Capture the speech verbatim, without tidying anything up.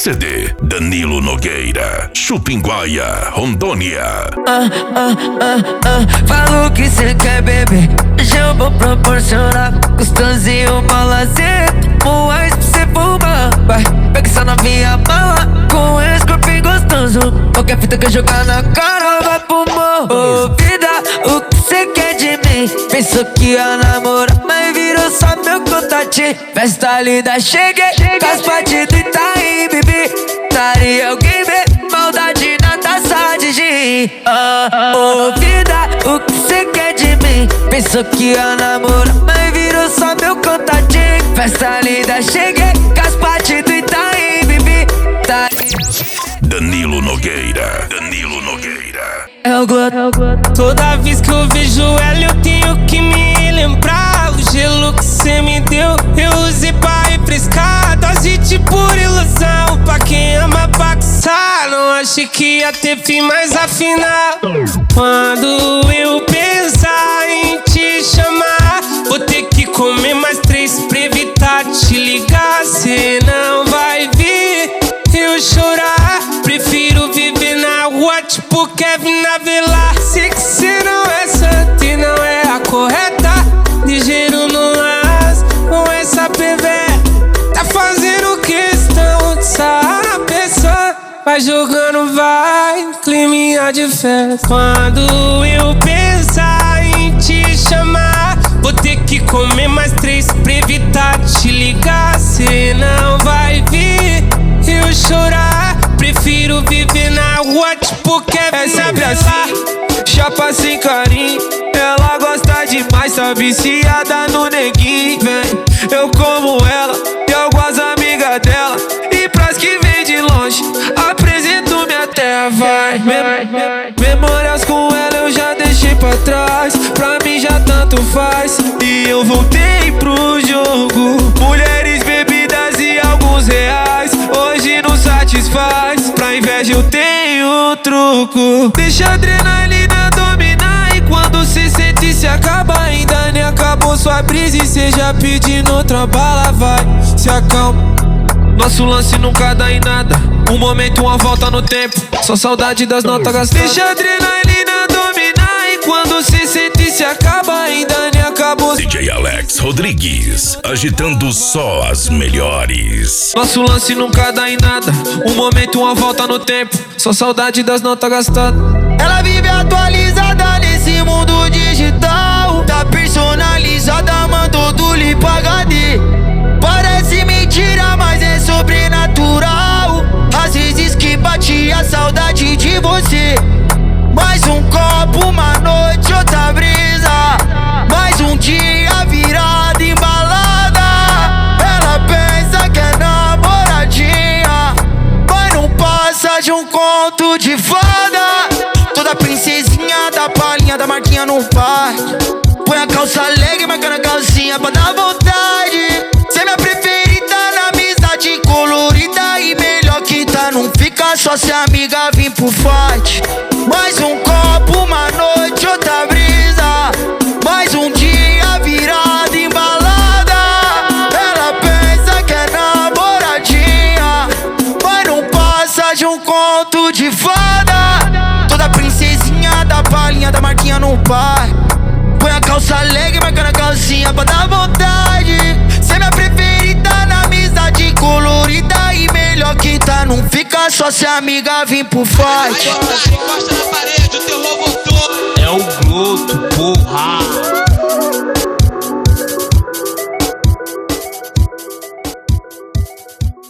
C D Danilo Nogueira, Chupinguaia, Rondônia. Ah, ah, ah, ah. Falou que cê quer beber, já eu vou proporcionar. Gostosinho, balazento, moais pra cê fumar. Vai, pega essa novinha bala, com esse corpinho gostoso. Qualquer fita que eu jogar na cara, vai pro morro. Ô vida, o que cê quer de mim? Pensou que ia namorar, mas virou só meu contatinho. Festa linda, cheguei, com as partes do Itaim, bibi. Daria alguém ver maldade na taça de gin. Ah, ô vida, o que cê quer de mim? Pensou que ia namorar, mas virou só meu contatinho. Festa linda, cheguei, com as partes do Itaim, bibi. Danilo Nogueira, Danilo Nogueira. É o Gloto. Toda vez que eu vejo ela eu tenho que me lembrar. O gelo que cê me deu eu usei pra refrescar. Dose de pura ilusão pra quem ama paxar. Não achei que ia ter fim, mas afinal, quando eu pensar em te chamar, vou ter que comer mais três pra evitar te ligar. Cê não vai vir eu chorar. Prefiro viver na rua tipo Kevin na Velar. Sei que cê não é santa e não é a correta. Ligeiro no laço com essa pevé. Tá fazendo questão de sarrar na pessoa. Vai jogando, vai, climinha de festa. Quando eu pensar em te chamar, vou ter que comer mais três pra evitar te ligar. Cê não vai vir eu chorar. Prefiro viver na rua tipo Kevin. É sempre assim, chapa sem carinho. Ela gosta demais, tá viciada no neguinho. Vem, eu como ela e algumas amigas dela. E pras que vem de longe, apresento minha terra. Vai, Mem memórias com ela eu já deixei pra trás. Pra mim já tanto faz. E eu voltei pro jogo. Mulheres, bebidas e alguns reais. Hoje não satisfaz. Pra inveja eu tenho truco. Deixa a adrenalina dominar. E quando se sente se acaba, ainda nem acabou sua brisa. E cê já pedindo outra bala, vai, se acalma. Nosso lance nunca dá em nada. Um momento, uma volta no tempo. Só saudade das notas gastadas. Deixa a adrenalina dominar. E quando se sente se acaba, ainda nem acabou. D J Alex Rodrigues, agitando só as melhores. Nosso lance nunca dá em nada. Um momento, uma volta no tempo. Só saudade das notas gastadas. Ela vive atualizada nesse mundo digital. Tá personalizada, mandou do Lipa H D. Parece mentira, mas é sobrenatural. Às vezes que bate a saudade de você. Mais um copo, uma noite, outra brisa. Mais um dia virado em balada. Ela pensa que é namoradinha, mas não passa de um conto de fada. Toda princesinha da palhinha da marquinha no parque. Põe a calça leg, marcando a calcinha pra dar vontade. Cê é minha preferida na amizade colorida. E melhor que tá, não fica só se a amiga vir pro fight. Mais um copo, uma noite, outra brisa. Mais um dia virado em balada. Ela pensa que é namoradinha, mas não passa de um conto de fada. Toda princesinha da palhinha da marquinha no parque. Põe a calça leg, marcando a calcinha pra dar vontade. Cê é minha preferida na amizade colorida. E melhor que tá, não fica só se a amiga vir pro fight. Encosta na parede, o terror voltou. É o Gloto, porra.